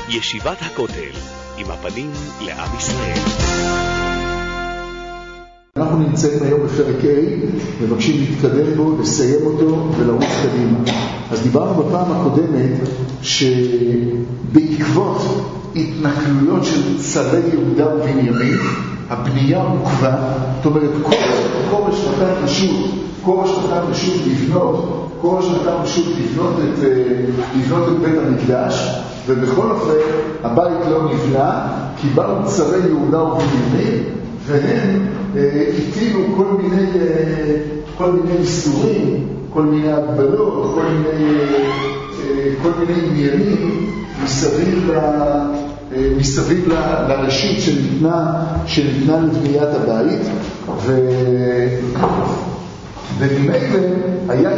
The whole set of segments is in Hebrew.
ישיבת הכותל, עם הפנים לעם ישראל. אנחנו נמצאים היום בפרק A, מבקשים להתקדם בו, לסיים אותו ולרוץ קדימה. אז דיברנו בפעם הקודמת שבעקבות התנכלויות של צרי יהודה ובנימין, הבנייה עוכבה, זאת אומרת, כורש נתן רשות לבנות את בית המקדש, ובכל אופן הבית לא נבנה, כי באו צרי יהודה ובנימין, והם הטילו כל מיני איסורים, כל מיני הגבלות, כל מיני עניינים מסביב לרשות שניתנה לבניית הבית, וממילא היה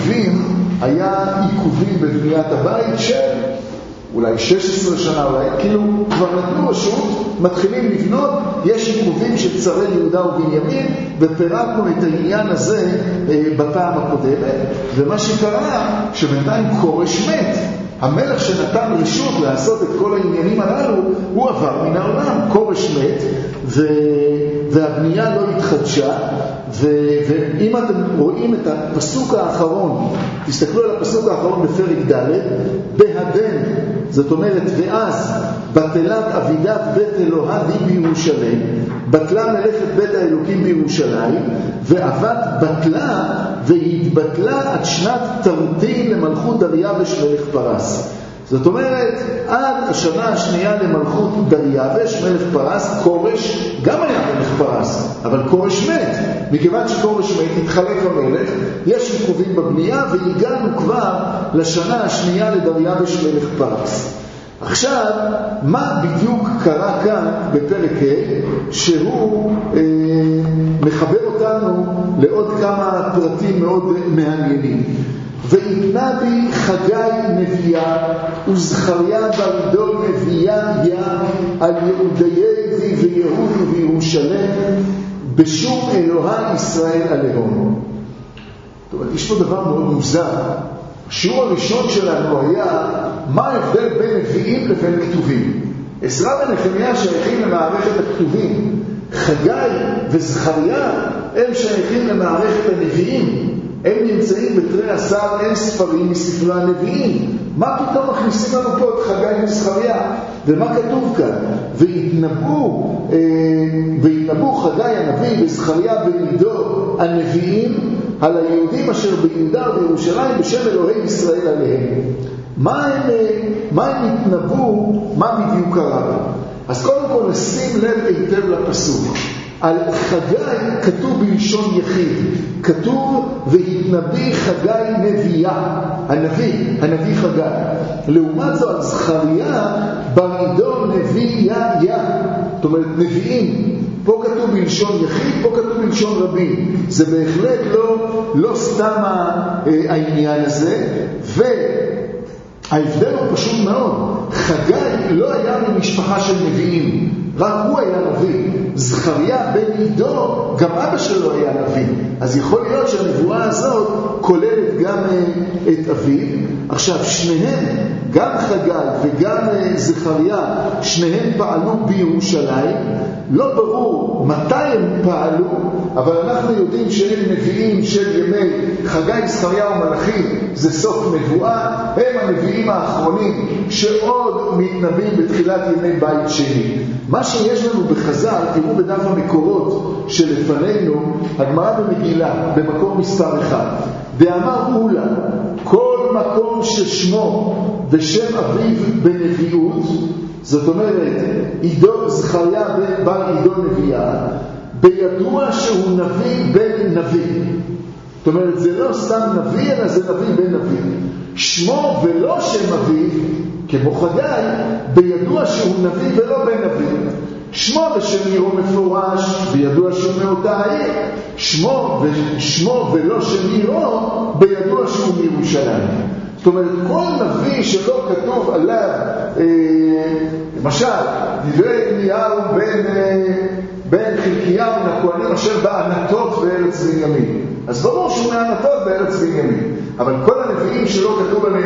עיכובים בבניית הבית של אולי 16 שנה, אולי כאילו כבר נתנו רשות, מתחילים לבנות, יש עיכובים של צרי יהודה ובנימין, ופירטנו את העניין הזה בפעם הקודמת, ומה שקרה, שבינתיים כורש מת, המלך שנתן רשות לעשות את כל העניינים הללו, הוא עבר מן העולם, כורש מת, והבנייה לא התחדשה, ואם אתם רואים את הפסוק האחרון, תסתכלו על הפסוק האחרון בפרק ד', בהדן, זאת אומרת, ואז בטלת אבידת בית אלוהי בירושלים, בטלה מלאכת בית האלוקים בירושלים, ועבד בטלה והתבטלה עד שנת תרתין למלכות דריווש מלך פרס. זאת אומרת, עד השנה השנייה למלכות דריווש מלך פרס, כורש גם היה מלך פרס, אבל כורש מת. מכיוון שכורש מת, התחלק המלך, יש עיכובים בבנייה, והגענו כבר לשנה השנייה לדריווש מלך פרס. עכשיו, מה בדיוק קרה כאן בפרק ה' שהוא מחבר אותנו לעוד כמה פרטים מאוד מעניינים. ויתנה בי חגי נביאה וזכריה ברידו נביאה על יהודיי ויהוד וירושלים בשום אלוהי ישראל עליהם. זאת אומרת, יש פה דבר מאוד מוזר. השיעור הראשון שלנו היה מה ההבדל בין נביאים לבין כתובים. עזרא ונחמיה שייכים למערכת הכתובים, חגי וזכריה הם שייכים למערכת הנביאים. הם נמצאים בתרי עשר, אין ספרים מספרי הנביאים. מה פתאום מכניסים לנו פה את חגי וזכריה? ומה כתוב כאן? והתנבאו חגי הנביא וזכריה בנידו הנביאים על היהודים אשר ביהודה ובירושלים בשם אלוהי ישראל עליהם. מה הם התנבאו? מה בדיוק קרה? אז קודם כל נשים לב היטב לפסוק. על חגי כתוב בלשון יחיד, כתוב והתנבא חגי נביאה, הנביא חגי. לעומת זו על זכריה ברידו נביאה, זאת אומרת נביאים. פה כתוב בלשון יחיד, פה כתוב בלשון רבים. זה בהחלט לא סתם העניין הזה, וההבדל הוא פשוט מאוד. חגי לא היה ממשפחה של נביאים, רק הוא היה נביא. זכריה בן עידו, גם אבא שלו היה נביא. אז יכול להיות שהנבואה הזאת כוללת גם את אביו. עכשיו, שניהם, גם חגי וגם זכריה, שניהם פעלו בירושלים. לא ברור מתי הם פעלו, אבל אנחנו יודעים שהם נביאים של ימי חגי, זכריה ומלאכי, זה סוף נבואה. הם הנביאים האחרונים שעוד מתנבאים בתחילת ימי בית שני. מה שיש לנו בחז"ל, תראו בדף המקורות שלפנינו, הגמרא במגילה, במקור מספר 1. דאמר אולה, כל מקום ששמו ושם אביו בנביאות, זאת אומרת, עידו זכריה בר עידו נביאה, בידוע שהוא נביא בן נביא. זאת אומרת, זה לא סתם נביא, אלא זה נביא בן נביא. שמו ולא שם אביו, כמו חגי, בידוע שהוא נביא ולא בן נביא. שמו ושם עירו מפורש, בידוע שהוא מאותה העיר. שמו ולא שם עירו, בידוע שהוא מירושלים. זאת אומרת, כל נביא שלא כתוב עליו, למשל, דברי ירמיהו בן חלקיהו מן הכהנים אשר בענתות בארץ בנימין. אז ברור שהוא מענתות בארץ בנימין. אבל כל הנביאים שלא כתוב עליהם מאיפה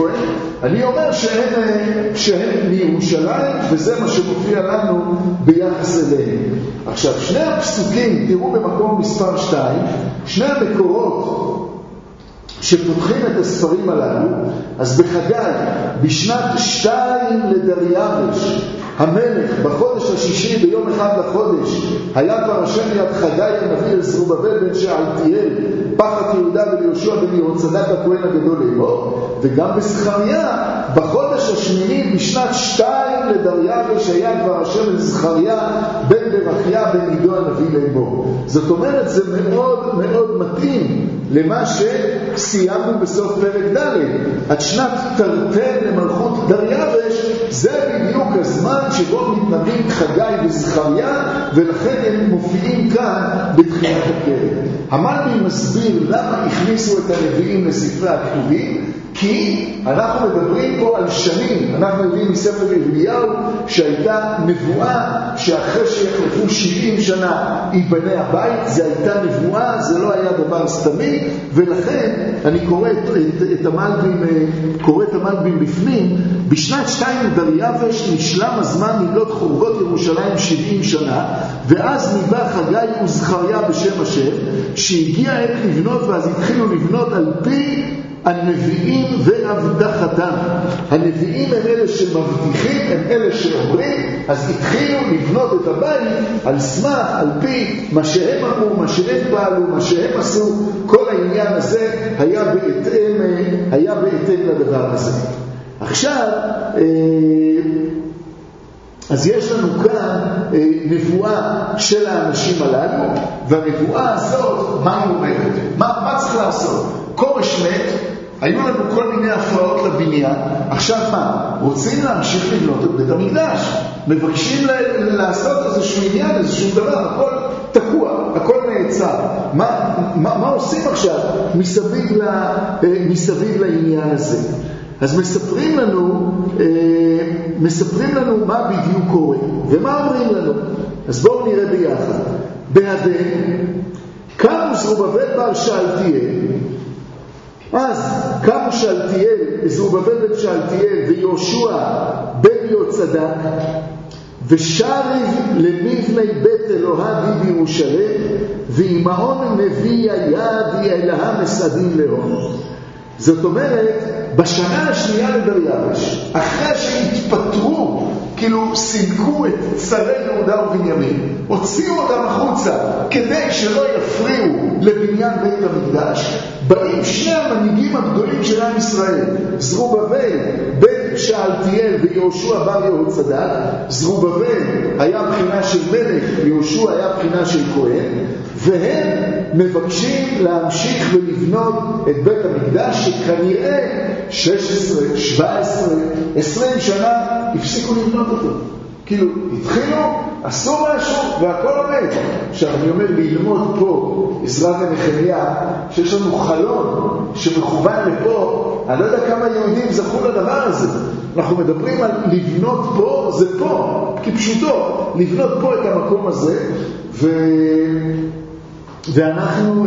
מאיפה הם? אני אומר שהם מירושלים, וזה מה שמופיע לנו ביחס אליהם. עכשיו, שני הפסוקים, תראו במקום מספר 2, שני המקורות שפותחים את הספרים הללו. אז בחגי, בשנת 2 לדריווש, המלך בחודש השישי ביום אחד לחודש, היה כבר השם יד חגי הנביא אל זרובבל בן שאלתיאל פחת יהודה וליהושע בן יהוצדק הכהן הגדול לאמור. וגם בזכריה בחודש השמיני בשנת 2 לדריווש היה כבר השם אל זכריה בן ברכיה בן עידו הנביא לאמור. זאת אומרת, זה מאוד מאוד מתאים למה שסיימנו בסוף פרק ד'. עד שנת תרתן למלכות דריווש, זה בדיוק הזמן שבו מתנבאים חגי וזכריה, ולכן הם מופיעים כאן בתחילת הפרק. המלבי מסביר למה הכניסו את הנביאים לספרי הכתובים, כי אנחנו מדברים פה על שנים. אנחנו יודעים מספר ירמיהו שהייתה נבואה שאחרי שיחלפו 70 שנה ייבנה הבית. זה הייתה נבואה, זה לא היה דבר סתמי, ולכן אני קורא את המלבים בפנים. בשנת 2 לדריווש נשלם הזמן למלות חורבות ירושלים 70 שנה, ואז ניבא חגי וזכריה בשם השם, שהגיע עת לבנות, ואז התחילו לבנות על פי הנביאים והבטחתם. הנביאים הם אלה שמבטיחים, הם אלה שאומרים, אז התחילו לבנות את הבית על סמך, על פי מה שהם אמרו, מה שהם פעלו, מה שהם עשו. כל העניין הזה היה בהתאם לדבר הזה. עכשיו, אז יש לנו כאן נבואה של האנשים הללו, והנבואה הזאת, מה היא אומרת? מה צריך לעשות? כורש מת, היו לנו כל מיני הפרעות לבניין. עכשיו מה? רוצים להמשיך לבנות את בית המקדש, מבקשים לעשות איזשהו עניין, איזשהו דבר, הכל תקוע, הכל נעצר. מה עושים עכשיו מסביב לעניין הזה? אז מספרים לנו מה בדיוק קורה ומה אומרים לנו. אז בואו נראה ביחד. בהדן קמו זרובבל בר שאלתיאל, אז קמו זרובבל בן שאלתיאל ויהושע בן יהוצדק, ושריב למבני בית אלוהי בירושלים, ועמהון מביא היד אלוהה מסעדים להון. זאת אומרת, בשנה השנייה לדריווש, אחרי שהתפטרו, כאילו סילקו את צרי יהודה ובנימין, הוציאו אותם החוצה כדי שלא יפריעו לבניין בית המקדש, באים שני המנהיגים הגדולים של עם ישראל, זרובבל בן שאלתיאל ויהושע בר יהוצדק. זרובבל היה בחינה של מלך, יהושע היה בחינה של כהן, והם מבקשים להמשיך ולבנות את בית המקדש, שכנראה 16, 17, 20 שנה הפסיקו לבנות אותו. כאילו, התחילו, עשו משהו והכל עומד. עכשיו אני אומר ללמוד פה עזרא ונחמיה, שיש לנו חלון שמכוון לפה. אני לא יודע כמה יהודים זכו לדבר הזה. אנחנו מדברים על לבנות פה, זה פה, כפשוטו, לבנות פה את המקום הזה, ואנחנו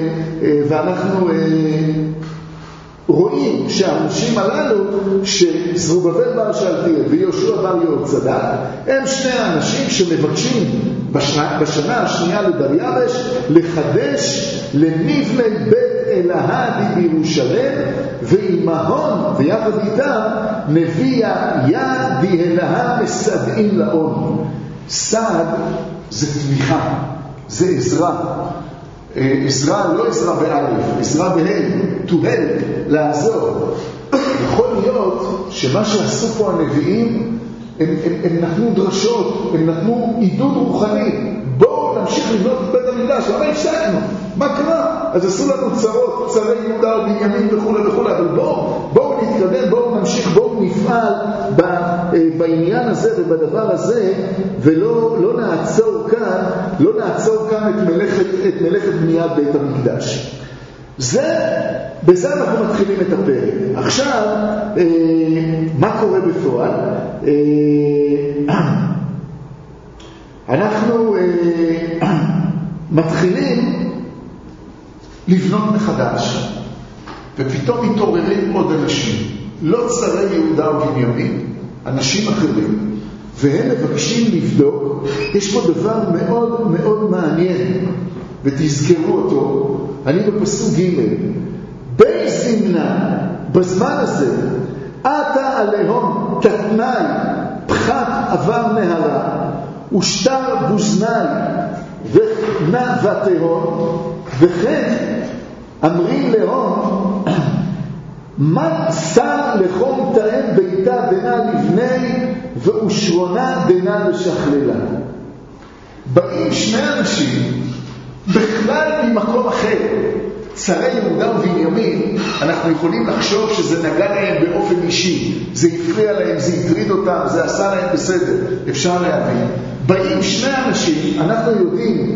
רואים שהאנשים הללו, שזרובבל בר שאלתיאל ויהושע בר יהוצדק, הם שני האנשים שמבקשים בשנה השנייה לדריווש לחדש למבנה בית אלוהי בירושלים, ועמהון ויחד איתם נביאה יד אלוהה מסעדים להון. סעד זה תמיכה, זה עזרה. עזרה, לא עזרה באלף, עזרה בהן, to help, לעזור. יכול להיות שמה שעשו פה הנביאים, הם נתנו דרשות, הם נתנו עידוד רוחני. בואו נמשיך לבנות את בית המקדש, אבל הפסקנו, מה קרה? אז עשו לנו צרות, צרי יהודה ובנימין וכו' וכו', אבל בואו נתקדם, בואו נמשיך, בואו נפעל בעניין הזה ובדבר הזה, ולא נעצור כאן את מלאכת בניית בית המקדש. בזה אנחנו מתחילים את הפרק. עכשיו, מה קורה בפועל? אנחנו מתחילים לבנות מחדש, ופתאום מתעוררים עוד אנשים. לא צרי יהודה ובנימין, אנשים אחרים, והם מבקשים לבדוק. יש פה דבר מאוד מאוד מעניין, ותזכרו אותו. אני בפסוק ג' בי זמנה, בזמן הזה, אתה עליהם תתנאי פחת עבר נהרה, ושטר בוזנאי ונע ותהון, וכן אמרים להון, מה שר לחום תאם ביתה דנה לבני ואושרונה דנה לשכללה. באים שני אנשים בכלל ממקום אחר, צרי יהודה ובנימין. אנחנו יכולים לחשוב שזה נגע להם באופן אישי, זה הפריע להם, זה הטריד אותם, זה עשה להם בסדר, אפשר להבין. באים שני אנשים, אנחנו יודעים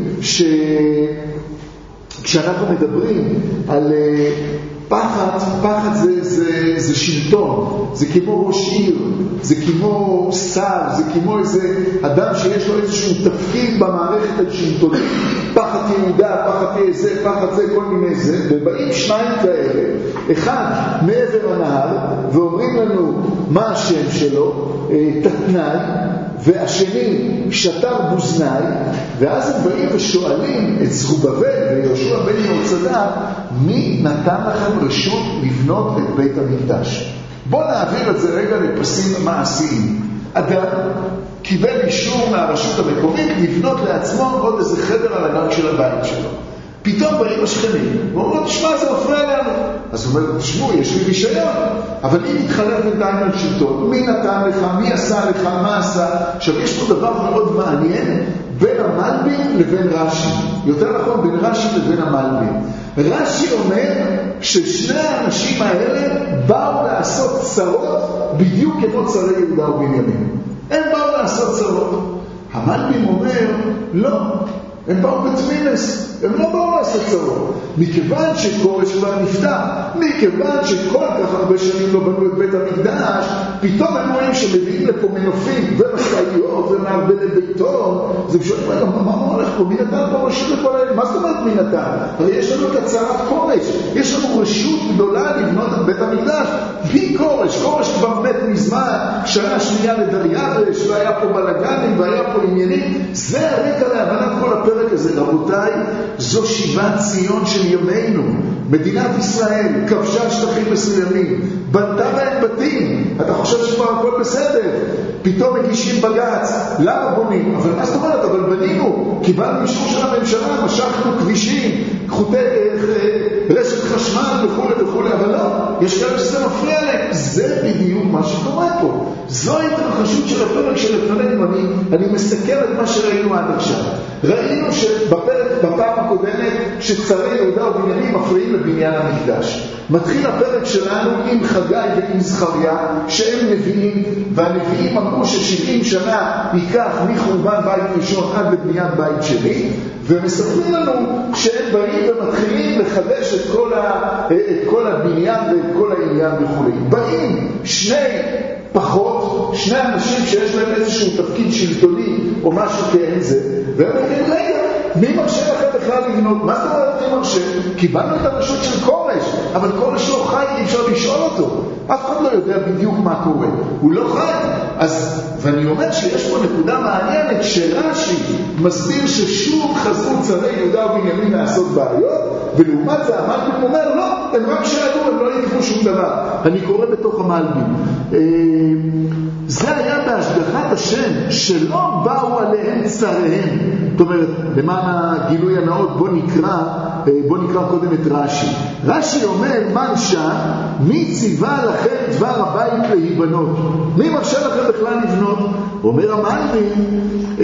כשאנחנו מדברים על פחד זה שלטון, זה כמו ראש עיר, זה כמו שר, זה כמו איזה אדם שיש לו איזשהו תפקיד במערכת השלטונית. פחד יהודה, פחד זה, פחד זה, כל מיני זה. ובאים שניים כאלה, אחד מעבר הנהר, ואומרים לנו מה השם שלו, תתנאי, והשני שטר בוזנאי. ואז הם באים ושואלים את זרובבל ויהושע בן יהוצדק, מי נתן לכם רשות לבנות את בית המקדש? בואו נעביר את זה רגע לפסים מעשיים. אדם קיבל אישור מהרשות המקומית לבנות לעצמו עוד איזה חדר על הגג של הבית שלו. פתאום באים השכנים, ואומרים, תשמע, זה מפריע לנו. אז הוא אומר, תשמעו, יש לי רישיון, אבל אם מתחלף בינתיים על שלטון, מי נתן לך, מי עשה לך, מה עשה? עכשיו, יש פה דבר מאוד מעניין בין המלבים לבין רש"י. יותר נכון, בין רש"י לבין המלבים. רש"י אומר ששני האנשים האלה באו לעשות צרות בדיוק כמו צרי יהודה ובנימין. הם באו לעשות צרות. המלבים אומר, לא. הם באו בתמינס, הם לא באו לעשות צרות. מכיוון שכורש כבר נפטר, מכיוון שכל כך הרבה שנים לא בנו את בית המקדש, פתאום הם רואים שמביאים לפה מנופים ומשאיות ומערבלי ביתו. זה פשוט, מה הולך פה? מי נתן פה רשות לכל האלה? מה זאת אומרת מי נתן? הרי יש לנו את הצהרת כורש, יש לנו רשות גדולה לבנות את בית המקדש. בי כורש כבר מת מזמן, שנה שנייה לדריווש, והיה פה בלגנים והיה פה עניינים. זה הרקע להבנת כל הפרק הזה. רבותיי, זו שיבת ציון של ימינו. מדינת ישראל כבשה שטחים מסוימים, בנתה בהם בתים. אתה חושב שכבר הכל בסדר, פתאום מגישים בג"ץ, למה בונים? אבל מה זאת אומרת? אבל בנינו, קיבלנו אישור של הממשלה, משכנו כבישים, חוטי רשת חשמל וכו', אבל לא, יש כאלה שזה מפריע להם. זה בדיוק מה שקורה פה. זו ההתרחשות של הפרק של לפנינו. אני מסכם את מה שראינו עד עכשיו. ראינו בפעם הקודמת שצרי יהודה ובנימין מפריעים לבניין המקדש. מתחיל הפרק שלנו עם חגי ועם זכריה שהם נביאים, והנביאים אמרו ש70 שנה ייקח מחורבן בית ראשון עד לבניית בית שני, ומספרים לנו שהם באים ומתחילים לחדש את כל הבניין ואת כל העניין וכו'. באים שני אנשים שיש להם איזשהו תפקיד שלטוני או משהו כאין זה, והם אומרים, רגע, מי מרשה לכם בכלל לבנות? מה זאת אומרת מי מרשה? קיבלנו את הרשות של כורש, אבל כורש לא חי, אי אפשר לשאול אותו. אף אחד לא יודע בדיוק מה קורה. הוא לא חי. ואני אומר שיש פה נקודה מעניינת שרש"י מסביר ששוב חזרו צרי יהודה ובנימין לעשות בעיות, ולעומת זה המלבים אומר, לא, הם רק שאלו, הם לא יקבו שום דבר. אני קורא בתוך המלבים. זה היה בהשגחת השם שלא באו עליהם צריהם. זאת אומרת, למען הגילוי הנאות, בוא נקרא קודם את רש"י. רש"י אומר, מנשה, מי ציווה לכם דבר הבית להיבנות? מי מרשה לכם בכלל לבנות? אומר המלבים,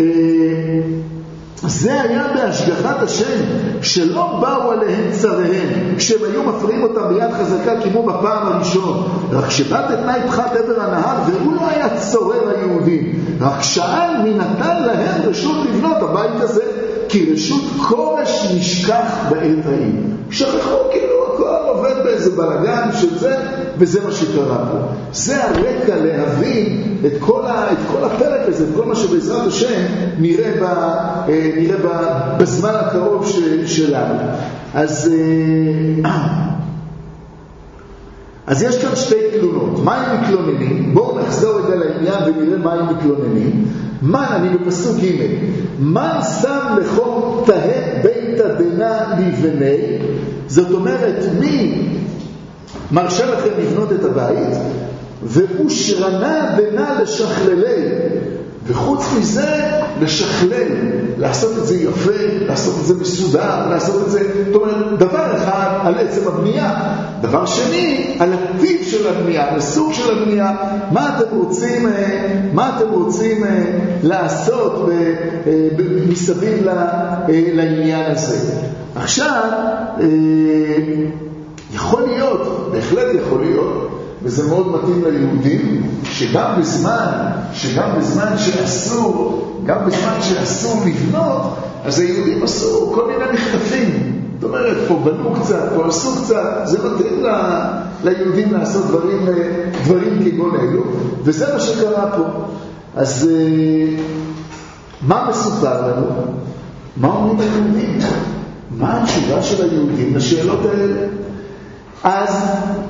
זה היה בהשגחת השם שלא באו עליהם צריהם, כשהם היו מפריעים אותם ביד חזקה כמו בפעם הראשון. רק שבא בתנאי פחת עבר הנהר, והוא לא היה צורר היהודים, רק שאל מי נתן להם רשות לבנות הבית הזה, כי רשות כורש נשכח בעת ההיא. שכחו כאילו הכל עובד באיזה בלגן של זה, וזה מה שקרה פה. זה הרקע להבין את כל הפרק הזה, את כל מה שבעזרת השם נראה בזמן הקרוב שלנו. אז אז יש כאן שתי תלונות. מה הם מתלוננים? בואו נחזור רגע לעניין ונראה מה הם מתלוננים. מן, אני בפסוק ג', מן שם לכם תהה ביתא דנא לבני, זאת אומרת, מי מרשה לכם לבנות את הבית, ואושרנה דנא לשכללי, וחוץ מזה לשכלל, לעשות את זה יפה, לעשות את זה מסודר, לעשות את זה, זאת אומרת, דבר אחד על עצם הבנייה, דבר שני על הטיב של הבנייה, על הסוג של הבנייה, מה אתם רוצים לעשות מסביב לעניין הזה. עכשיו, יכול להיות, בהחלט יכול להיות, וזה מאוד מתאים ליהודים, שגם בזמן שאסור לבנות, אז היהודים עשו כל מיני מחטפים. זאת אומרת, פה בנו קצת, פה עשו קצת, זה מתאים ליהודים לעשות דברים כגון אלו, וזה מה שקרה פה. אז מה מסופר לנו? מה אומרים היהודים? מה התשובה של היהודים לשאלות האלה? אז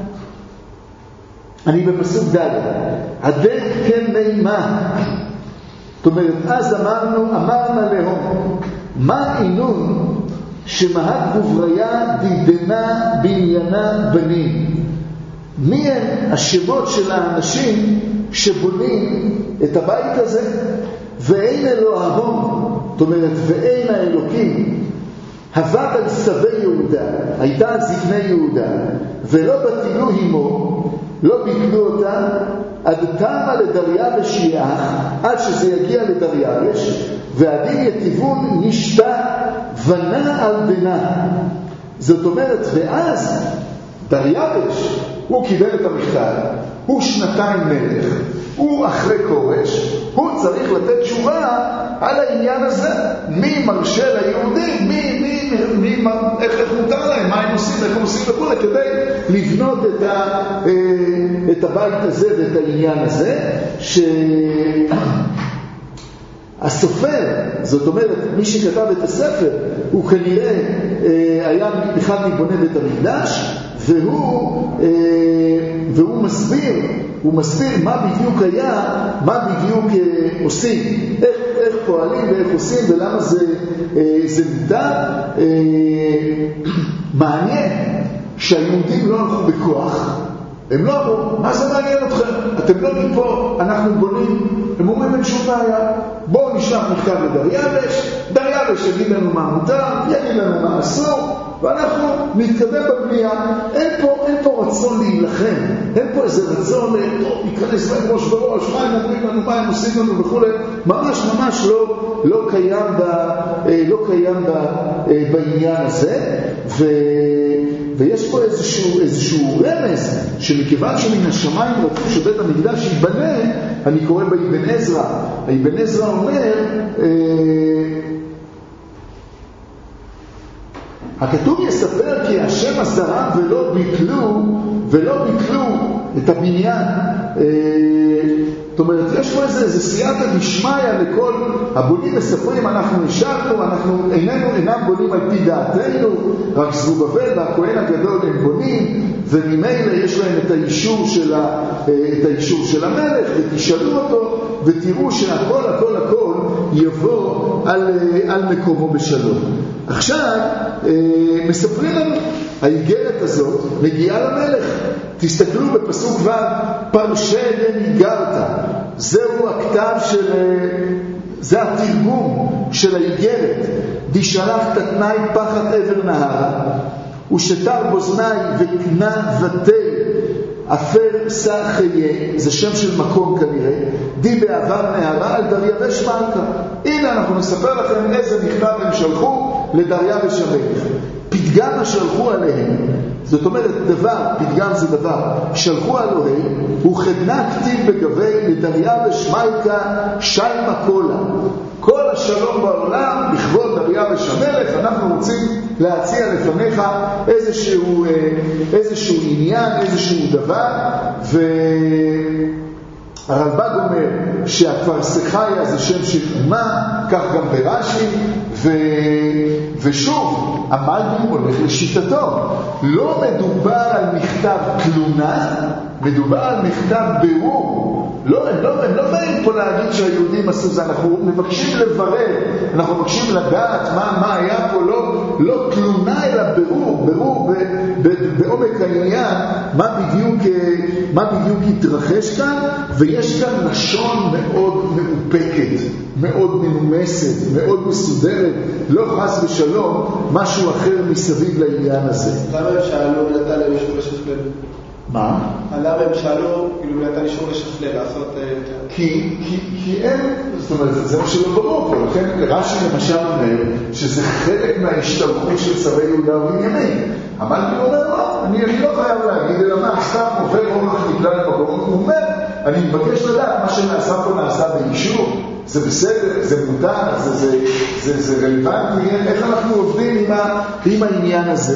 אני בפסוק ד' הדק כן מימה, זאת אומרת, אז אמרנה להם, מה אינון שמהת גובריה דידנה בעניינה בנים? מי הם השמות של האנשים שבונים את הבית הזה? ואין אלוהים, זאת אומרת, ואין האלוקים, הבד על סבי יהודה, הייתה על זקני יהודה, ולא בתילו עמו, לא ביטלו אותה, עד תמה לדריווש יח, עד שזה יגיע לדריווש, והדין יתיבון נשתה ונה על בנה. זאת אומרת, ואז דריווש, הוא קיבל את המכתב, הוא 2 מלך, הוא אחרי כורש, הוא צריך לתת תשובה על העניין הזה. מי מרשה ליהודים, איך מותר להם, מה הם עושים, איך הם עושים וכו', כדי לבנות את הבית הזה ואת העניין הזה, שהסופר, זאת אומרת, מי שכתב את הספר, הוא כנראה היה אחד מבוני בית המקדש, והוא מסביר מה בדיוק היה, מה בדיוק עושים, איך פועלים ואיך עושים ולמה זה ניתן. מעניין שהיהודים לא הלכו בכוח, הם לא אמרו, מה זה מעניין אתכם? אתם לא מפה, אנחנו בונים. הם אומרים, אין שום בעיה, בואו נשלח מכתב דריווש יגיד לנו מה מותר, יגיד לנו מה אסור, ואנחנו נתקדם בבנייה. אין פה רצון להילחם, אין פה איזה רצון להיכנס להם ראש בראש, מה הם אומרים לנו, מה הם עושים לנו וכו'. ממש לא קיים בעניין הזה. ויש פה איזשהו רמז, שמכיוון שמן השמיים רצו שבית המקדש ייבנה, אני קורא באבן עזרא. האבן עזרא אומר, הכתוב יספר כי השם עזרם ולא ביטלו את הבניין. זאת אומרת, יש פה איזה סייעתא דשמיא לכל הבונים מספרים, אנחנו נשארנו, אנחנו אינם בונים על פי דעתנו, רק זרובבל והכהן הגדול הם בונים, וממילא יש להם את האישור של המלך, ותשאלו אותו ותראו שהכל יבוא על מקומו בשלום. עכשיו מספרים לנו, האיגרת הזאת מגיעה למלך. תסתכלו בפסוק ו', פרשי דניגרת, זהו הכתב זה התרגום של האיגרת. דשלחת תנאי פחת עבר נהרה, ושתר בוזני וקנה ותל אפר שר חייה, זה שם של מקום כנראה, די בעבר נהרה על דריווש מלכה. הנה אנחנו נספר לכם איזה מכתב הם שלחו לדריווש המלך. פתגם שלחו עליהם, זאת אומרת פתגם זה דבר, שלחו עליהם, וכדנה כתיב בגבי לדריווש מלכה שיימה קולה. כל השלום בעולם לכבוד דריווש המלך, אנחנו רוצים להציע לפניך איזשהו עניין, איזשהו דבר. והרלב"ג אומר שהפרסחיה זה שם של אומה, כך גם ברש"י, ושוב, המלבים הולך לשיטתו. לא מדובר על מכתב תלונה, מדובר על מכתב בירור. הם לא באים פה להגיד שהיהודים עשו זה, אנחנו מבקשים לברר, אנחנו מבקשים לדעת מה היה פה, לא תלונה אלא בירור בעומק העניין, מה בדיוק התרחש כאן, ויש כאן לשון מאוד מאופקת, מאוד מנומסת, מאוד מסודרת, לא חס ושלום, משהו אחר מסביב לעניין הזה. למה הם שאלו נתן להם אישור לשכלל? מה? למה הם שאלו, כאילו נתן אישור לשכלל, לעשות... כי אין, זאת אומרת, זה מה שלא ברור פה, לכן רש"י למשל אומר שזה חלק מההשתלחות של צווי יהודה ובנימין. המלבי אומר, אני לא חייב להגיד, אלא מה, סתם עובר אורח נקלע למקום, הוא אומר, אני מבקש לדעת, מה שנעשה פה נעשה באישור, זה בסדר, זה מותר, זה רלוונטי, איך אנחנו עובדים עם העניין הזה.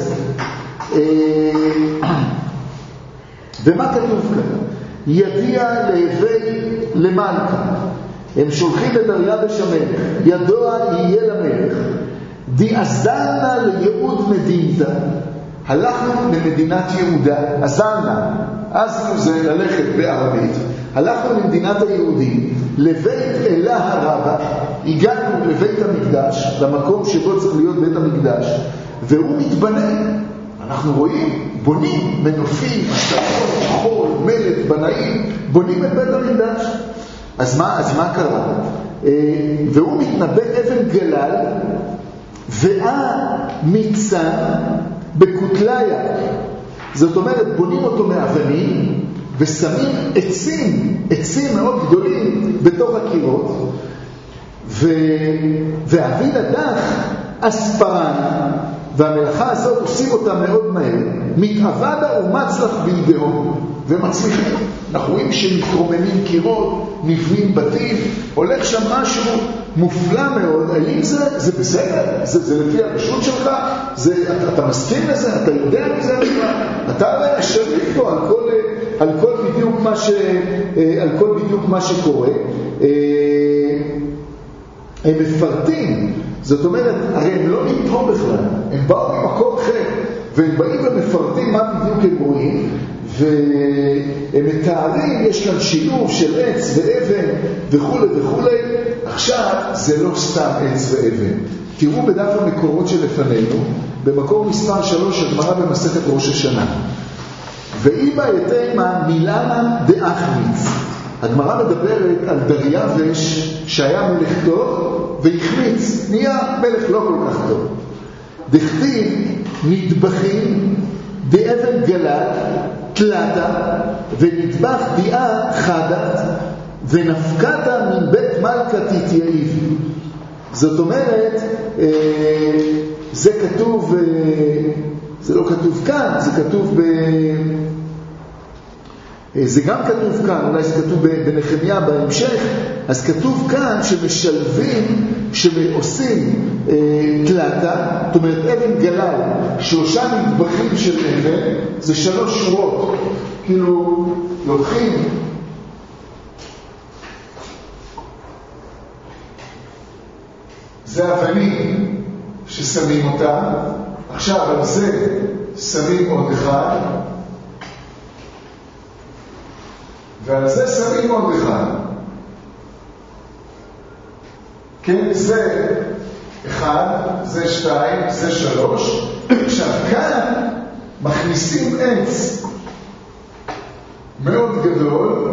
ומה כתוב כאן? ידיע להווי למלכה. הם שולחים את דריווש המלך, ידוע יהיה למלך, דיעזנה לייעוד מדינתה. הלכנו למדינת יהודה, עזרנה, עזנו זה ללכת בערבית, הלכנו למדינת היהודים, לבית אלה הרבה, הגענו לבית המקדש, למקום שבו צריך להיות בית המקדש, והוא מתבנה. אנחנו רואים, בונים מנופים, השתרות, חול, מלט, בנאים, בונים את בית המקדש. אז מה קרה? והוא מתנבא אבן גלל, והמצן בקוטליה. זאת אומרת, בונים אותו מאבנים, ושמים עצים מאוד גדולים בתוך הקירות, ואביד הדח אספרן, והמלאכה הזאת עושים אותה מאוד מהר, מתעבדה ומצלח בידיהו, ומצליחים. אנחנו רואים שמתרוממים קירות, נבנים בתים, הולך שם משהו מופלא מאוד. האם זה בסדר? זה לפי הרשות שלך? אתה מסכים לזה? אתה יודע מזה? אתה שריף פה על כל בדיוק מה שקורה. הם מפרטים, זאת אומרת, הרי הם לא נמתרו בכלל, הם באו ממקום אחר, והם באים ומפרטים מה בדיוק הם רואים, והם מתארים, יש כאן שילוב של עץ ואבן וכו' וכו'. עכשיו זה לא סתם עץ ואבן. תראו בדף המקורות שלפנינו, במקור מספר 3, הגמרא במסכת ראש השנה. ואיבא יתימה מילנה דאחמיץ. הגמרא מדברת על דריווש שהיה מלך טוב והחמיץ, נהיה מלך לא כל כך טוב. דכתיב נטבחים דאבן גלת תלתה ונטבח דיעה חדת ונפקתה מבית מלכה תתייעיב. זאת אומרת, זה כתוב, זה לא כתוב כאן, זה כתוב זה גם כתוב כאן, אולי זה כתוב בנחמיה בהמשך. אז כתוב כאן שמשלבים, שעושים תלתה, זאת אומרת אבן גלל, 3 נטבחים של אבן, זה 3 שורות, כאילו לוקחים זה אבנים ששמים אותם, עכשיו על זה שמים עוד אחד, ועל זה שמים עוד אחד. כן, זה 1, זה 2, זה 3. עכשיו כאן מכניסים עץ מאוד גדול,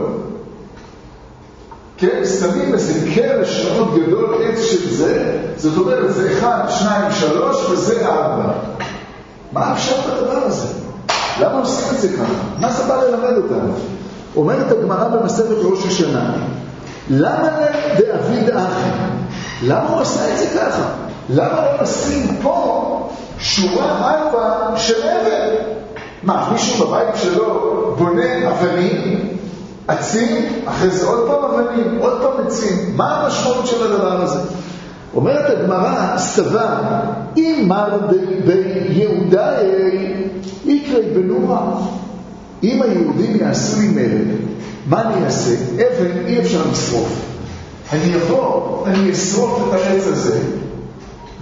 כן, שמים איזה קרש מאוד גדול, עץ של זה, זאת אומרת זה 1, 2, 3 וזה 4. מה אפשר בדבר הזה? למה עושים את זה ככה? מה זה בא ללמד אותנו? אומרת הגמרא במסכת ראש השנה, למה דאביד אחי? למה הוא עשה את זה ככה? למה לא נשים פה שורה 4 של אבן? מה, מישהו בבית שלו בונה אבנים, עצים, אחרי זה עוד פעם אבנים, עוד פעם עצים? מה המשמעות של הדבר הזה? אומרת הגמרא, סבא, אם מר ביהודאי יקרי בנורה. אם היהודים יעשו לי מרד, מה אני אעשה? אבן אי אפשר לשרוף. אני אבוא, אני אשרוף את העץ הזה,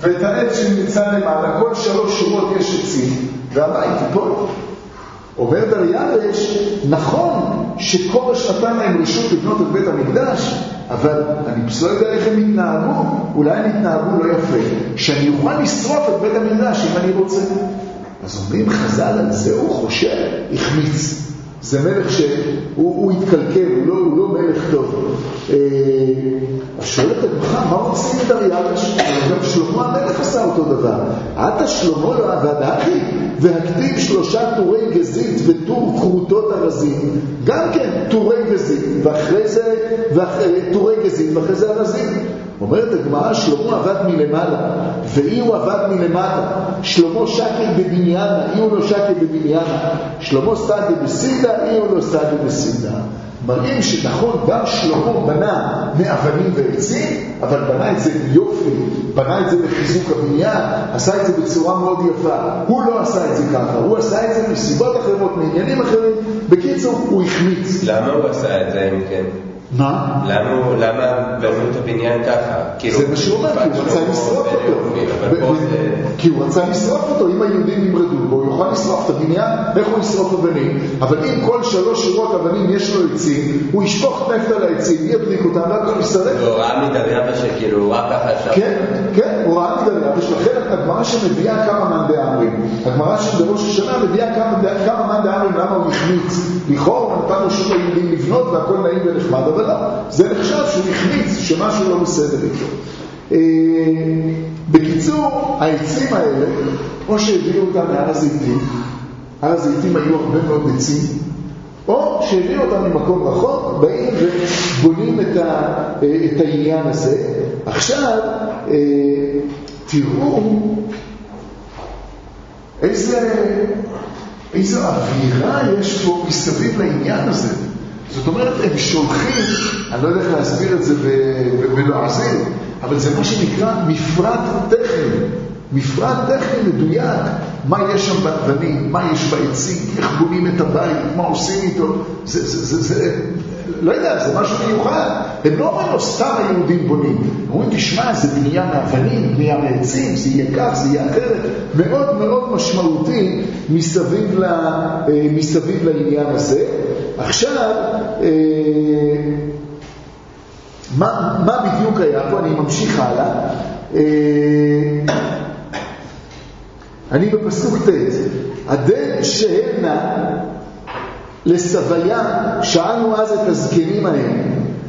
ואת העץ שנמצא למעלה, כל 3 שורות יש עצים, והבית ייפול. אומר דריווש, נכון שכורש נתן להם רשות לבנות את בית המקדש, אבל אני לא יודע איך הם התנהגו, אולי הם התנהגו לא יפה, שאני אוכל לשרוף את בית המקדש אם אני רוצה. אז אומרים חז"ל על זה, הוא חושב, החמיץ. זה מלך שהוא התקלקל, הוא לא מלך טוב. אז שואלת הגמרא, מה רוצים את דריווש? גם שלמה המלך עשה אותו דבר. עתה שלמה לא עבדתי, והכתיב 3 טורי גזית וטור כרותות ארזים. גם כן טורי גזית, ואחרי זה טורי גזית, ואחרי זה ארזים. אומרת הגמרא, שלמה עבד מלמעלה, ואי הוא עבד מלמטה. שלמה שקל בבניינה, אי הוא לא שקל בבניינה. שלמה סטדה בסידה, אי הוא לא סטדה בסידה. מראים שנכון, גם שלמה בנה מאבנים ועצים, אבל בנה את זה ביופי, בנה את זה לחיזוק הבניין, עשה את זה בצורה מאוד יפה. הוא לא עשה את זה ככה, הוא עשה את זה מסיבות אחרות, מעניינים אחרים. בקיצור, הוא החמיץ. למה הוא עשה את זה אם כן? מה? למה בנו את הבניין ככה? זה מה שהוא אומר, כי הוא רצה לשרוף אותו. כי הוא רצה לשרוף אותו, אם היהודים נמרדו בו, הוא יוכל לשרוף את הבניין, איך הוא ישרוף אבנים? אבל אם כל 3 שורות אבנים יש לו עצים, הוא ישפוך נפט על העצים, ידליק אותם, והכל ישרף. הוא ראה מדריווש שכאילו, הוא ראה ככה אפשר. כן, הוא ראה מדריווש, לכן הגמרא שמביאה כמה מאן דאמרים. הגמרא שבראש השנה מביאה כמה מאן דאמרים, למה הוא החמיץ. לכאורה נתן רשות היהודים לבנות והכל נעים ונחמד, אבל לא, זה נחשב שהוא החמיץ, שמשהו לא בסדר איתו. בקיצור, העצים האלה, או שהביאו אותם מהר הזיתים, הר הזיתים היו הרבה מאוד עצים, או שהביאו אותם ממקום רחוק, באים ובונים את העניין הזה. עכשיו, תראו איזו אווירה יש פה מסביב לעניין הזה. זאת אומרת, הם שולחים, אני לא יודע איך להסביר את זה בלועזים, אבל זה מה שנקרא מפרט טכני. מפרט טכני מדויק. מה יש שם באבנים, מה יש בעצים, איך בונים את הבית, מה עושים איתו. זה לא יודע, זה משהו מיוחד. הם לא אומרים לו סתם היהודים בונים. הם אומרים, תשמע, זה בנייה מאבנים, בנייה מעצים, זה יהיה כך, זה יהיה אחרת. מאוד מאוד משמעותי מסביב לעניין הזה. עכשיו, מה בדיוק היה פה? אני ממשיך הלאה. אני בפסוק ט' עדן שהנה לסביה, שאלנו אז את הזקנים ההם,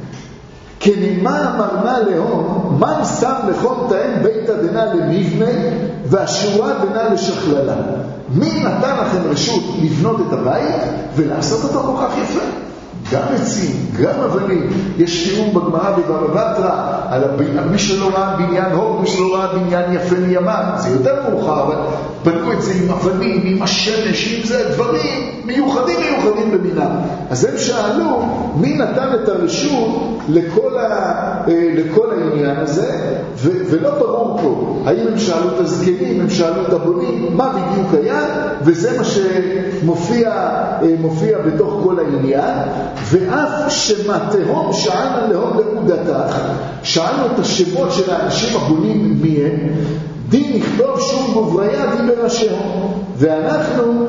כנמה אמרנה להום, מן שם לחום תאם בית הדנה למבנה, והשורה דנה לשכללה. מי נתן לכם רשות לבנות את הבית ולעשות אותו כל כך יפה? גם עצים, גם אבנים. יש תיאור בגמרא בבבא בתרא על מי שלא ראה בניין הוד, מי שלא ראה בניין יפה מימן. זה יותר מאוחר, אבל בנו את זה עם אבנים, עם השמש, עם זה דברים מיוחדים במינם. אז הם שאלו מי נתן את הרשות לכל העניין הזה, ולא ברור פה האם הם שאלו את הזקנים, הם שאלו את הבונים, מה בדיוק היה, וזה מה שמופיע בתוך כל העניין. ואף שמתהום שאלנו להום לעודתך, שאלנו את השמות של האנשים הבונים מי הם, דין נכתוב שום גובריה דין בראשיהם, ואנחנו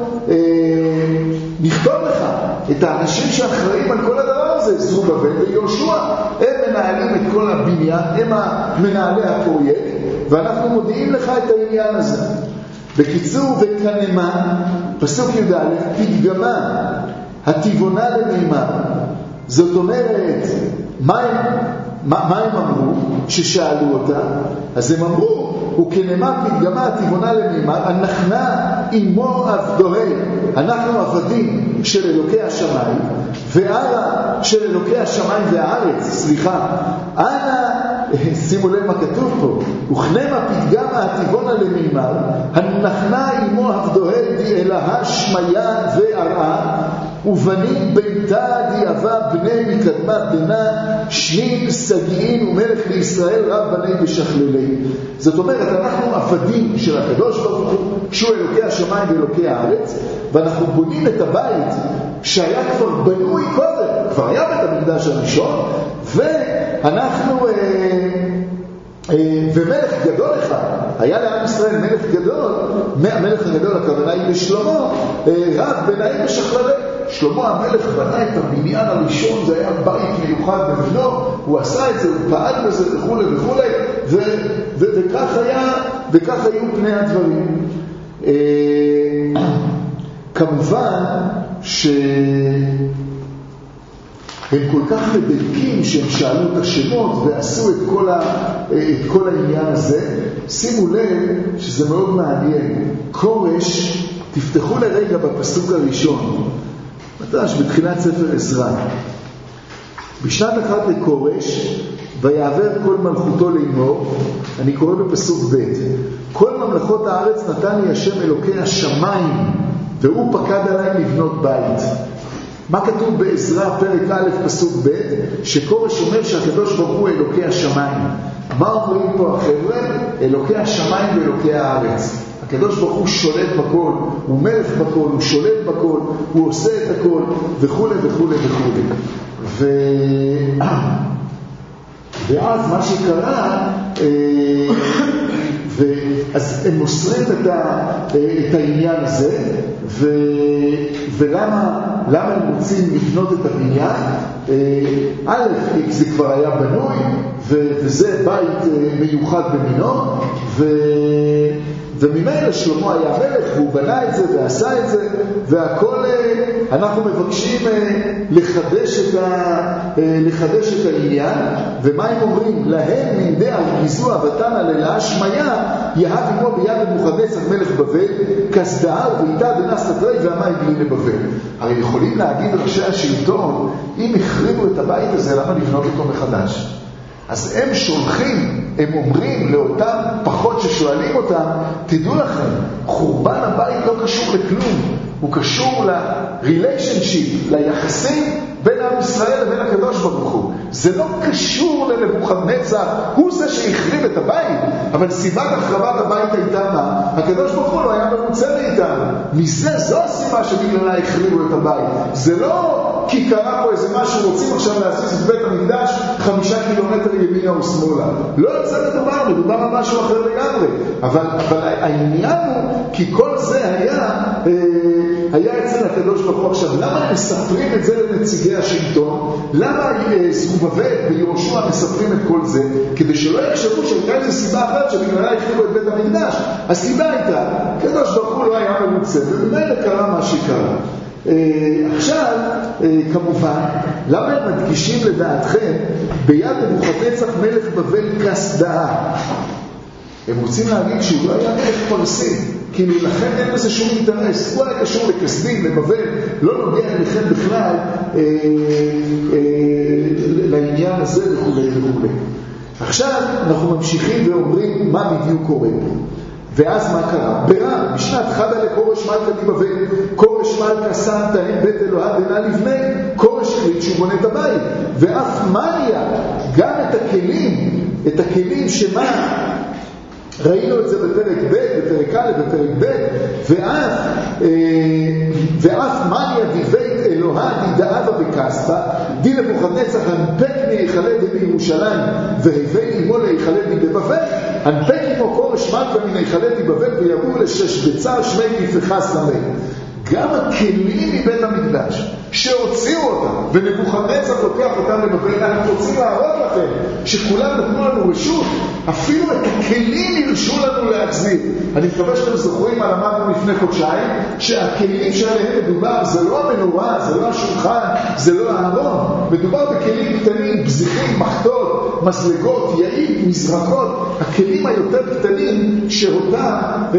נכתוב לך את האנשים שאחראים על כל הדבר הזה, זרובבל ויהושע, הם מנהלים את כל הבניין, הם מנהלי הפרויקט, ואנחנו מודיעים לך את העניין הזה. בקיצור, וכנמה, פסוק י"א, פתגמה הטבעונה למימה. זאת אומרת, מה הם אמרו ששאלו אותה? אז הם אמרו, וכנמה פתגמה הטבעונה למימה, הנחנה עמו עבדוהי, אנחנו עבדים של אלוקי השמיים, ועלה של אלוקי השמיים והארץ, סליחה, אנא, שימו לב מה כתוב פה, וכנמה פתגמה הטבעונה למימה, הנחנה עמו עבדוהי די אלהה שמיה וערעה, ובנים ביתה דיאבה בני מקדמת דנה, שנין סגיין ומלך לישראל רב בני ושכללי. זאת אומרת, אנחנו עבדים של הקדוש ברוך הוא, שהוא אלוקי השמיים ואלוקי הארץ, ואנחנו בונים את הבית שהיה כבר בנוי קודם, כבר היה בית המקדש הראשון, ואנחנו ומלך גדול אחד, היה לעם ישראל מלך גדול, המלך הגדול הכוונה היא לשלמה, רב בנאים ושכללי. שלמה המלך בנה את הבניין הראשון, זה היה בית מיוחד בבנו, הוא עשה את זה, הוא פעל בזה וכו' וכו', וכך היו פני הדברים. כמובן שהם כל כך מדייקים שהם שאלו את השמות ועשו את כל העניין הזה. שימו לב שזה מאוד מעניין. קורש, תפתחו לרגע בפסוק הראשון, ממש בתחילת ספר עזרא. בשנת אחת לקורש, ויעבר כל מלכותו לאמור, אני קורא בפסוק ב', כל ממלכות הארץ נתן לי השם אלוקי השמיים, והוא פקד עליי לבנות בית. מה כתוב בעזרא פרק א' פסוק ב'? שקורש אומר שהקדוש ברוך הוא אלוקי השמיים. מה אומרים פה החבר'ה? אלוקי השמיים ואלוקי הארץ. הקדוש ברוך הוא שולט בכל, הוא מלך בכל, הוא שולט בכל, הוא עושה את הכל, וכו' וכו' וכו'. ואז מה שקרה, אז הם מוסרים את העניין הזה, ולמה הם רוצים לבנות את הבניין? א', זה כבר היה בנוי, וזה בית מיוחד במינו, וממילא שלמה היה מלך, והוא בנה את זה ועשה את זה, והכל אנחנו מבקשים לחדש את העניין. ומה הם אומרים? להם נדע וגיזו אבתם על השמיה, יהב עמו ביד נבוכדנצר מלך בבל, כסדאר ואיתה דנס תתרי והמה הגיעו לבבל. הרי יכולים להגיד ראשי השלטון, אם החריבו את הבית הזה, למה לבנות אותו מחדש? אז הם שולחים, הם אומרים לאותם פחות ששואלים אותם, תדעו לכם, חורבן הבית לא קשור לכלום, הוא קשור ל-relationship, ליחסים בין עם ישראל לבין הקדוש ברוך הוא. זה לא קשור לנבוכדנצר, הוא זה שהחריב את הבית, אבל סיבת החרבת הבית הייתה מה? הקדוש ברוך הוא לא היה מרוצה מאיתנו. זו הסיבה שבגללה החריבו את הבית. זה לא כי קרה פה איזה משהו, רוצים עכשיו להסיס את בית המקדש 5 קילומטר ימינה או שמאלה. לא יוצא מדובר על משהו אחר לגמרי. אבל העניין הוא, כי כל זה היה אצל הקדוש ברוך הוא. עכשיו, למה הם מספרים את זה לנציגי השלטון? למה זרובבל ויהושע מספרים את כל זה? כדי שלא יחשבו שהייתה איזו סיבה אחת שבגללה החריבו את בית המקדש. הסיבה הייתה, הקדוש ברוך הוא לא היה מרוצה, ובאמת קרה מה שקרה. עכשיו, כמובן, למה הם מדגישים לדעתכם ביד נבוכדנצר מלך בבל כסדאר? הם רוצים להגיד שהוא לא היה מלך פרסי, כאילו לכן אין בזה שום אינטרס, הוא היה קשור לכסדים, לבבל, לא נוגע לכם בכלל לעניין הזה וכו' וכו'. עכשיו אנחנו ממשיכים ואומרים מה בדיוק קורה פה. ואז מה קרה? ברם, בשנת חדה לקורש מלכה לבבל, קורש מלכה שמת הם בית אלוהה דנה לבני, קורש החליט שהוא בונה את הבית. ואף מניה, גם את הכלים שמה? ראינו את זה בפרק ב', בפרק א', בפרק ב', ואף מניה בבית אלוהה דדאבה וכספה, די נבוכדנצר הנפק מהיכלי בירושלים, והביא עמו להיכלי בבבל, הנפק עמו קורש מלכה מהיכלי בבבל, ויבואו לששבצר שמי כפחס למי. גם הכלים מבית המקדש שהוציאו אותם, ונבוכדנצר לוקח אותם לבבל, אנחנו רוצים להראות לכם שכולם נתנו לנו רשות, אפילו את הכלים הרשו לנו להחזיר. אני מקווה שאתם זוכרים מה למדנו לפני חודשיים, שהכלים שעליהם מדובר זה לא המנורה, זה לא השולחן, זה לא הארון, מדובר בכלים קטנים, בזיחים, מחטות, מסלגות, יעיל, מזרקות, הכלים היותר קטנים שאותם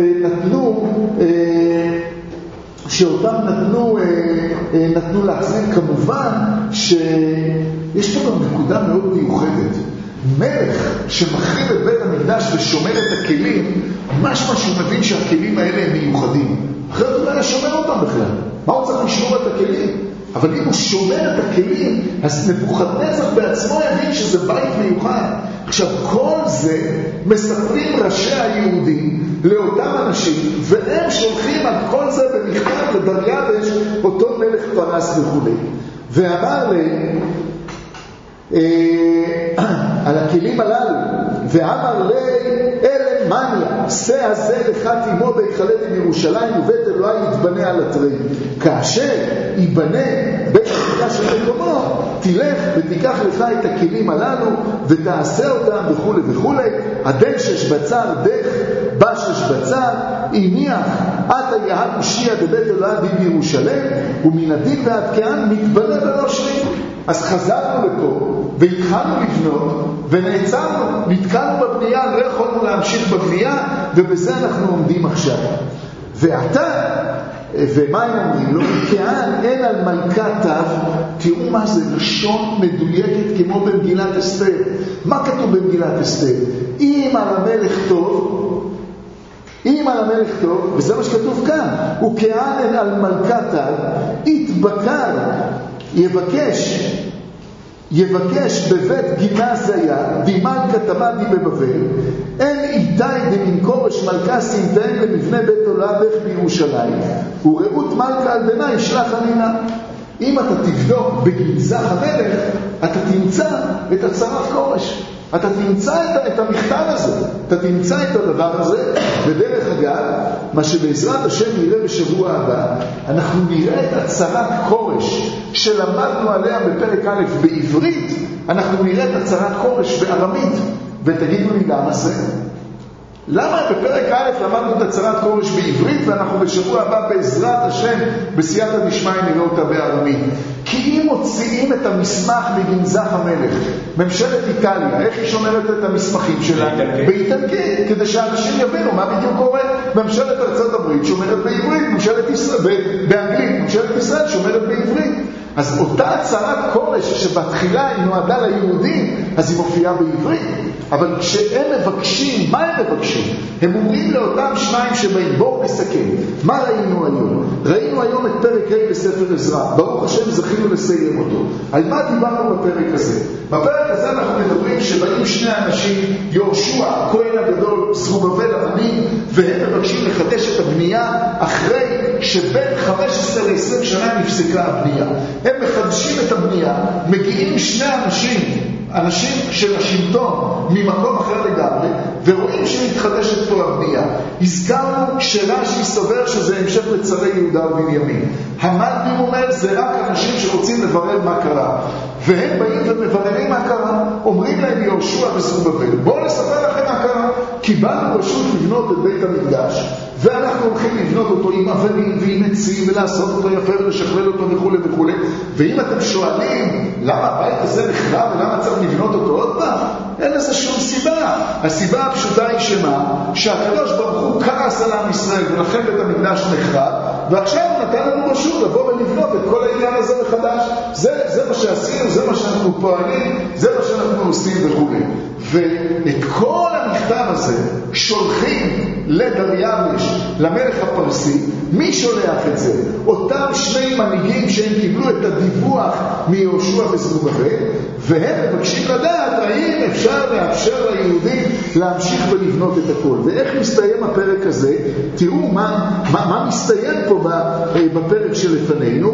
נתנו להחזיר. כמובן שיש פה גם נקודה מאוד מיוחדת. מלך שמחריב את בית המקדש ושומר את הכלים, משמע שהוא מבין שהכלים האלה הם מיוחדים. אחרת הוא לא היה שומר אותם בכלל. מה הוא צריך לשמור את הכלים? אבל אם הוא שומר את הכלים, אז נבוכדנצר בעצמו יבין שזה בית מיוחד. עכשיו, כל זה מספרים ראשי היהודים לאותם אנשים, והם שולחים על כל זה במכתב לדריווש, אותו מלך פרס וכו'. ואמר להם, על הכלים הללו, ואמר לי אלה מניה, שא הזה לך תימו בהיכלם מירושלים ובית אלוהי יתבנה על אתרים. כאשר ייבנה בית המקדש של מקומו, תלך ותיקח לך את הכלים הללו ותעשה אותם וכו' וכו'. הדן שש בצר דך בשש בצר הניח עתה יהד משיע בבית אלוהי בירושלים ומן הדין ועד כהן מתבנה בראשי. אז חזרנו לפה והתחלנו לבנות ונעצרנו, נתקענו בבנייה, לא יכולנו להמשיך בבנייה, ובזה אנחנו עומדים עכשיו. ועתה, ומה הם אומרים לו? כהן אין על מלכת תו. תראו מה זה, לשון מדויקת כמו במגילת אסתר. מה כתוב במגילת אסתר? אם על המלך טוב, אם על המלך טוב, וזה מה שכתוב כאן, וכהן אין על מלכת תו, יתבקר, יבקש בבית גינה זיה, דימלכה תמדי בבבל, אין איתי דמינקורש מלכה סינתהם למבנה בית עולדך בירושלים, וראות מלכה על בנה ישלח עלינה. אם אתה תבדוק בגנזך המלך, אתה תמצא את הצרת קורש. אתה תמצא את המכתב הזה, אתה תמצא את הדבר הזה. בדרך אגב, מה שבעזרת השם נראה בשבוע הבא, אנחנו נראה את הצרת קורש שלמדנו עליה בפרק א' בעברית, אנחנו נראה את הצרת קורש בארמית. ותגידו לי למה זה? למה בפרק א' למדנו את הצרת קורש בעברית ואנחנו בשבוע הבא בעזרת השם בסייעתא דשמיא נראה אותה בארמית? כי אם מוציאים את המסמך מגנזך המלך, ממשלת איטליה, איך היא שומרת את המסמכים שלה? באיטלקית, כדי שאנשים יבינו מה בדיוק קורה. ממשלת ארצות הברית שומרת בעברית, ממשלת ישראל, באנגלית, ממשלת ישראל שומרת בעברית. אז אותה הצרת קורש שבתחילה היא נועדה ליהודים, אז היא מופיעה בעברית. אבל כשהם מבקשים, מה הם מבקשים? הם אומרים לאותם שניים שבאים, בואו נסכם. מה ראינו היום? ראינו היום את פרק ה' בספר עזרא. ברוך השם זכינו לסיים אותו. על מה דיברנו בפרק הזה? בפרק הזה אנחנו מדברים שבאים שני אנשים, יהושע, הכהן הגדול, זרובבל הבנים, והם מבקשים לחדש את הבנייה אחרי שבין 15 ל-20 שנה נפסקה הבנייה. הם מחדשים את הבנייה, מגיעים שני אנשים של השלטון ממקום אחר לגמרי, ורואים שמתחדשת פה הבנייה. הזכרנו שרש"י סובר שזה המשך לצרי יהודה ובנימין. המלבים אומר זה רק אנשים שרוצים לברר מה קרה, והם באים ומבררים מה קרה. אומרים להם יהושע וזרובבל, בואו נספר לכם מה קרה. קיבלנו רשות לבנות את בית המקדש, ואנחנו הולכים לבנות אותו עם אבנים ועם עצים ולעשות אותו יפה ולשכלל אותו וכו' וכו'. ואם אתם שואלים למה הבית הזה נחרב ולמה צריך לבנות אותו עוד פעם, אין לזה שום סיבה. הסיבה הפשוטה היא שהקדוש ברוך הוא כעס על עם ישראל ולכן בית המקדש נחרב, ועכשיו נתן לנו רשות לבוא ולבנות את כל העניין הזה מחדש. זה מה שעשינו, זה מה שאנחנו פועלים, זה מה שאנחנו עושים וכו'. ואת כל המכתב הזה שולחים לדריווש, למלך הפרסי. מי שולח את זה? אותם שני מנהיגים שהם קיבלו את הדיווח מיהושע וזרובבל, והם מבקשים לדעת האם אפשר לאפשר ליהודים להמשיך ולבנות את הכל. ואיך מסתיים הפרק הזה? תראו מה מסתיים פה בפרק שלפנינו.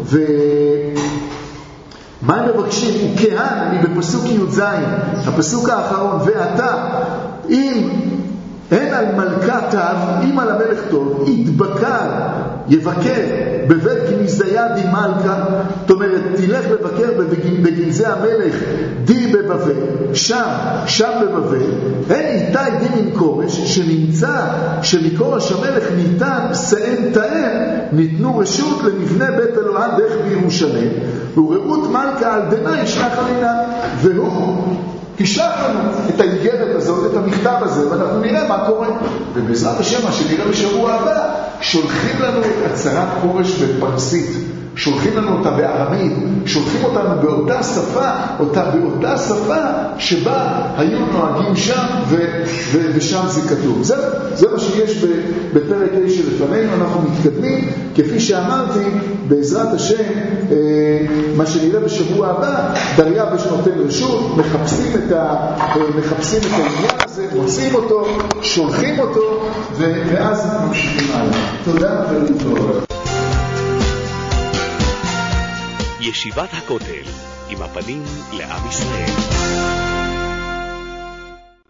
מה הם מבקשים? וכהן, אני בפסוק י"ז, הפסוק האחרון, ואתה, אם אין על מלכת תו, אם על המלך טוב, יבקר בבית גנזיה די מלכה, זאת אומרת, תלך לבקר בגנזי המלך די בבבל, שם בבבל, אין איתי די מנקורש, שנמצא שמקורש המלך ניתן שאין תאם, ניתנו רשות למבנה בית אלוהים דרך בירושלים, וראות מלכה על דנה ישלח עלינה, והוא תשלח לנו את האיגרת הזאת, את המכתב הזה, ואנחנו נראה מה קורה. ובעזרת השם, מה שנראה בשבוע הבא, שולחים לנו את הצרת קורש בפרסית, שולחים לנו אותה בארמית, שולחים אותנו באותה שפה שבה היו נוהגים שם, ושם זה כתוב. זה מה שיש בפרק ה' שלפנינו. אנחנו מתקדמים, כפי שאמרתי, בעזרת השם, מה שנראה בשבוע הבא, דריווש נותן רשות, מחפשים את העניין הזה, מוצאים אותו, שולחים אותו, ואז ממשיכים הלאה. תודה ולהתראות. ישיבת הכותל, עם הפנים לעם ישראל.